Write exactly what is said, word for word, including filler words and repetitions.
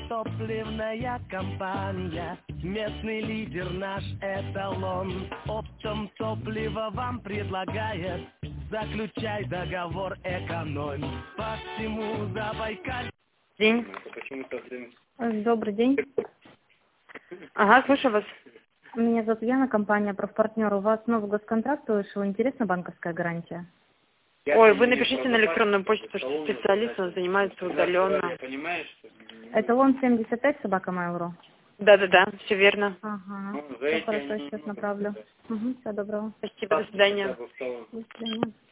Топливная компания, местный лидер наш эталон. Оптом топливо вам предлагает, заключай договор, экономь. По всему Забайкалью. День. Добрый день. Ага, слушаю вас. Меня зовут Яна, компания «Профпартнер». У вас новый госконтракт вышел. Интересна банковская гарантия? Ой, вы напишите на электронную почту, потому что специалист у нас занимается удаленно. Эталон семьдесят пять, собака Mail.ru. Да-да-да, все верно. Ага, все хорошо, сейчас направлю. Угу, всего доброго. Спасибо, до свидания. До свидания.